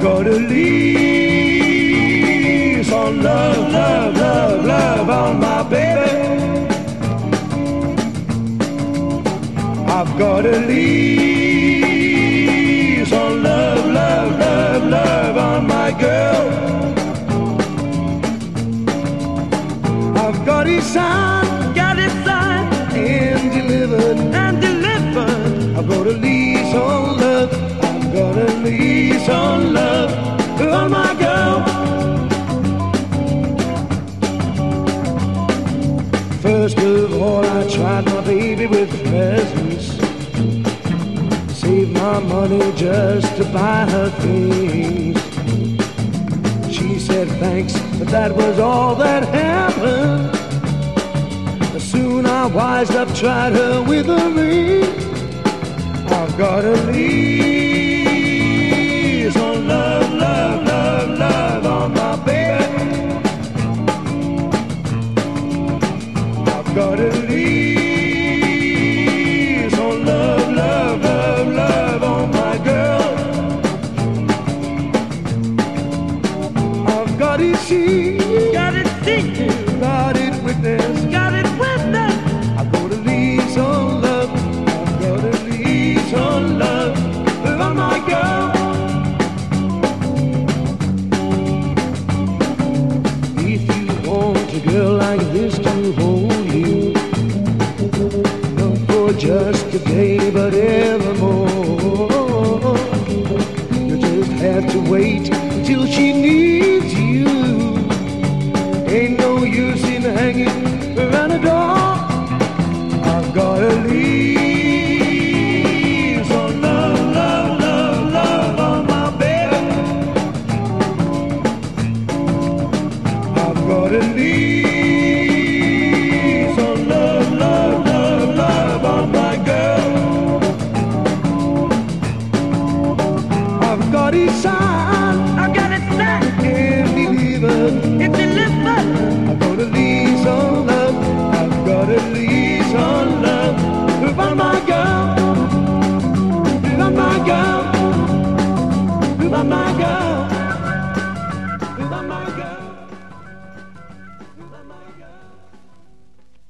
got a lease on love, love, love, love on my baby. I've got a lease on love, love, love, love on my girl. I've got it signed, and delivered, I've got a lease on love, I've got a lease on love on my girl. First of all, I tried my baby with presents, saved my money just to buy her things. She said thanks, but that was all that happened. Soon I wised up, tried her with a ring. I've got a lease on love, love, love, love on my baby. I've got a lease on love, love, love, love on my girl. I've got it seen, got it witnessed, I've got a lease on love, I've got a lease on love on my girl. If you want a girl like this to hold you, not for just a day but evermore, you just have to wait until she needs you. Ain't no use in hanging around the door. I've got a lease on love, love, love, love on my baby. I've got a lease on love, love, love, love on my girl. I've got it signed, and delivered, I've got a lease on love, I've got a lease on love on my girl, on my girl, on my girl.